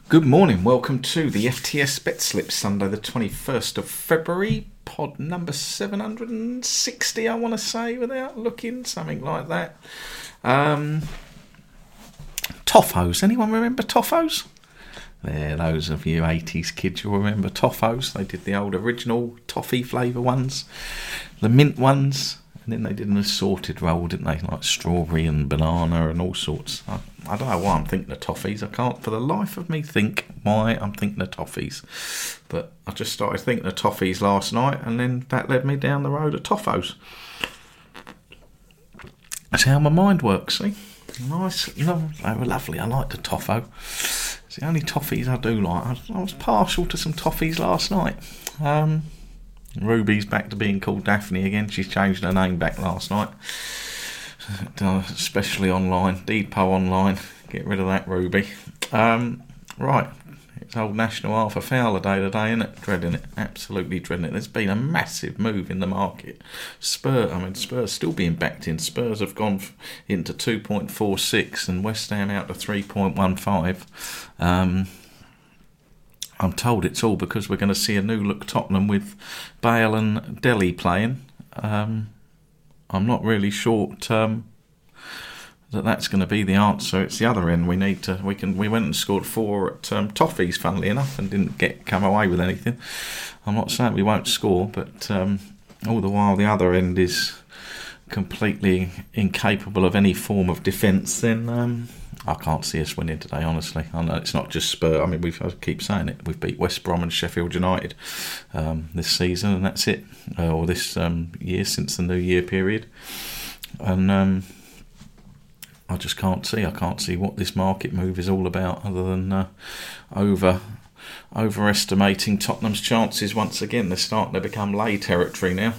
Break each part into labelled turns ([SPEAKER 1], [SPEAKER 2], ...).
[SPEAKER 1] Good morning, welcome to the FTS Bet Slip, Sunday the 21st of February, pod number 760 I want to say without looking, something like that. Toffos, anyone remember Toffos? There, those of you 80s kids will remember Toffos. They did the old original toffee flavour ones, the mint ones, and then they did an assorted roll, didn't they, like strawberry and banana and all sorts. I don't know why I'm thinking of toffees. I can't for the life of me think why I'm thinking of toffees. But I just started thinking of toffees last night, and then that led me down the road of Toffos. That's how my mind works, see? Nice, they were lovely. I like the Toffo. It's the only toffees I do like. I was partial to some toffees last night. Ruby's back to being called Daphne again. She's changed her name back last night. Especially online. Deedpo online. Get rid of that, Ruby. Right. It's old National Arthur Fowler Day today, isn't it? Dreading it. Absolutely dreading it. There's been a massive move in the market. Spurs still being backed in. Spurs have gone into 2.46 and West Ham out to 3.15. I'm told it's all because we're going to see a new look Tottenham with Bale and Dele playing. I'm not really sure that's going to be the answer. It's the other end. We went and scored 4 at Toffees, funnily enough, and didn't come away with anything. I'm not saying we won't score, but all the while the other end is completely incapable of any form of defence. Then I can't see us winning today, honestly. I know it's not just Spurs. I mean, I keep saying it. We've beat West Brom and Sheffield United this season, and that's it. Or this year, since the New Year period. And I just can't see. I can't see what this market move is all about, other than overestimating Tottenham's chances once again. They're starting to become lay territory now.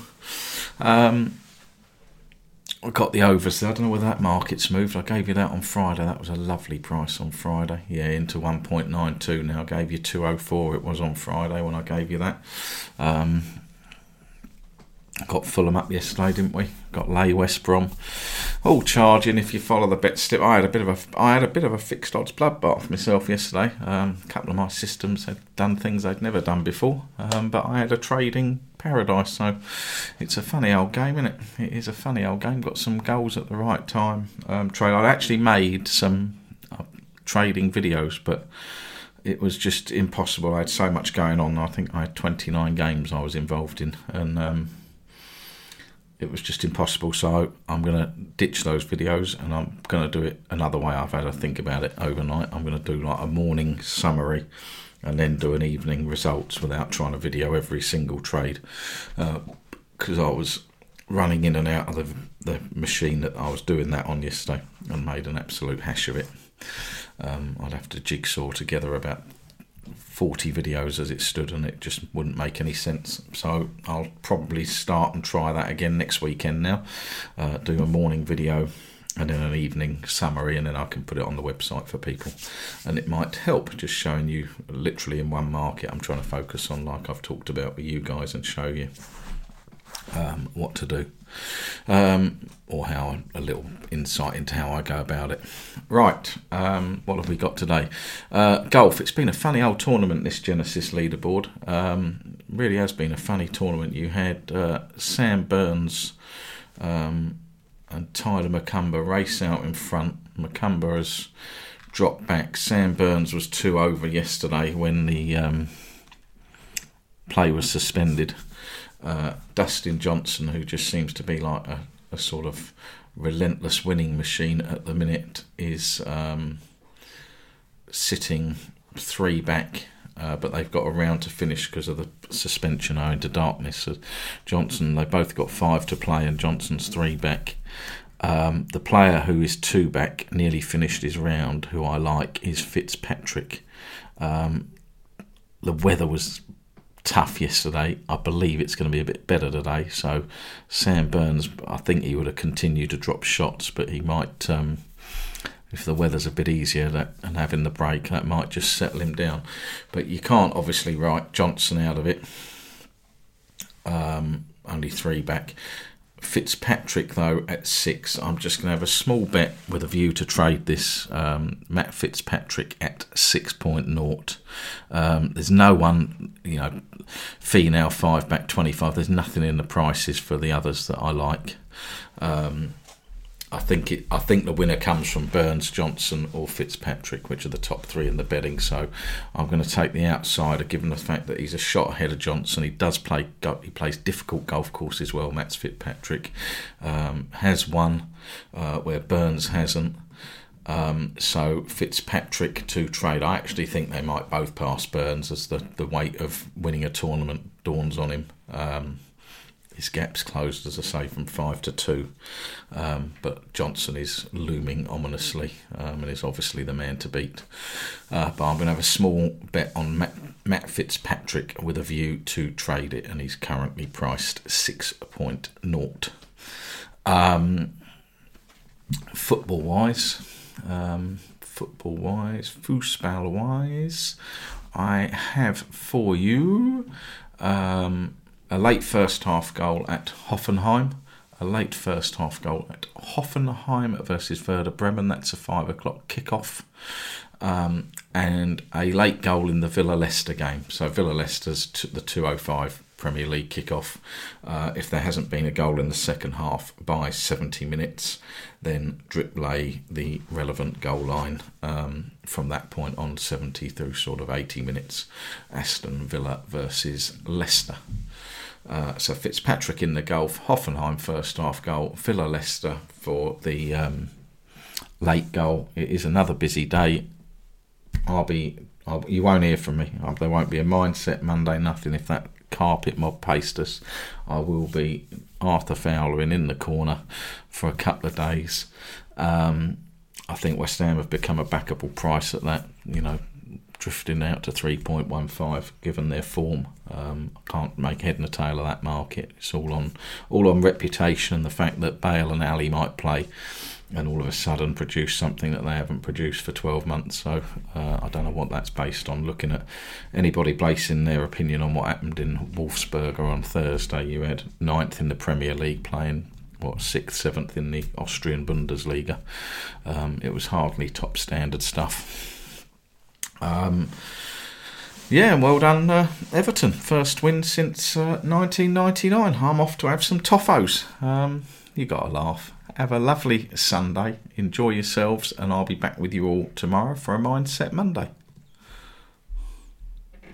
[SPEAKER 1] I got the overs there. I don't know whether that market's moved. I gave you that on Friday. That was a lovely price on Friday. Yeah, into 1.92 now. I gave you 2.04. It was on Friday when I gave you that. Got Fulham up yesterday, didn't we? Got Lay West Brom, all charging. If you follow the bet slip, I had a bit of a fixed odds bloodbath myself yesterday. A couple of my systems had done things they'd never done before, but I had a trading paradise. So it's a funny old game, isn't it? It is a funny old game. Got some goals at the right time. I'd actually made some trading videos, but it was just impossible. I had so much going on. I think I had 29 games I was involved in, and it was just impossible. So I'm going to ditch those videos, and I'm going to do it another way. I've had to think about it overnight. I'm going to do like a morning summary and then do an evening results without trying to video every single trade, because I was running in and out of the machine that I was doing that on yesterday and made an absolute hash of it. I'd have to jigsaw together about 40 videos as it stood, and it just wouldn't make any sense. So I'll probably start and try that again next weekend now. Do a morning video and then an evening summary, and then I can put it on the website for people. And it might help, just showing you literally in one market I'm trying to focus on, like I've talked about with you guys, and show you what to do. Or how a little insight into how I go about it. Right, what have we got today? Golf. It's been a funny old tournament, this Genesis leaderboard. Really has been a funny tournament. You had Sam Burns and Tyler McCumber race out in front. McCumber has dropped back. Sam Burns was 2 over yesterday when the play was suspended. Dustin Johnson, who just seems to be like a sort of relentless winning machine at the minute, is sitting 3 back, but they've got a round to finish because of the suspension owing to darkness. So Johnson, they both got 5 to play, and Johnson's 3 back. The player who is 2 back nearly finished his round, who I like, is Fitzpatrick. The weather was tough yesterday. I believe it's going to be a bit better today. So Sam Burns, I think he would have continued to drop shots, but he might, if the weather's a bit easier and having the break, that might just settle him down. But you can't obviously write Johnson out of it. Only 3 back. Fitzpatrick, though, at 6. I'm just going to have a small bet with a view to trade this Matt Fitzpatrick at 6.0. There's no one, fee now 5 back 25. There's nothing in the prices for the others that I like. I think the winner comes from Burns, Johnson or Fitzpatrick, which are the top 3 in the betting. So I'm going to take the outsider, given the fact that he's a shot ahead of Johnson. He plays difficult golf courses well. Matt Fitzpatrick has won where Burns hasn't. So Fitzpatrick to trade. I actually think they might both pass Burns as the weight of winning a tournament dawns on him. His gap's closed, as I say, from 5 to 2. But Johnson is looming ominously and is obviously the man to beat. But I'm going to have a small bet on Matt Fitzpatrick with a view to trade it, and he's currently priced 6.0. Football-wise, Fußball-wise, I have for you... a late first half goal at Hoffenheim. A late first half goal at Hoffenheim versus Werder Bremen. That's a 5 o'clock kickoff. And a late goal in the Villa-Leicester game. So Villa-Leicester's the 2:05 Premier League kickoff. If there hasn't been a goal in the second half by 70 minutes, then drip lay the relevant goal line from that point on, 70 through sort of 80 minutes. Aston Villa versus Leicester. So Fitzpatrick in the goal for Hoffenheim first half goal, Villa-Leicester for the late goal. It is another busy day. You won't hear from me. There won't be a Mindset Monday, nothing. If that carpet mob paced us, I will be Arthur Fowlering in the corner for a couple of days. I think West Ham have become a backable price at that, drifting out to 3.15 given their form. I can't make head and tail of that market. It's all on reputation and the fact that Bale and Ali might play and all of a sudden produce something that they haven't produced for 12 months. So I don't know what that's based on. Looking at anybody basing their opinion on what happened in Wolfsburg on Thursday, you had 9th in the Premier League playing 6th, 7th in the Austrian Bundesliga. It was hardly top standard stuff. Well done, Everton. First win since 1999. I'm off to have some toffos. You got to laugh. Have a lovely Sunday. Enjoy yourselves, and I'll be back with you all tomorrow for a Mindset Monday.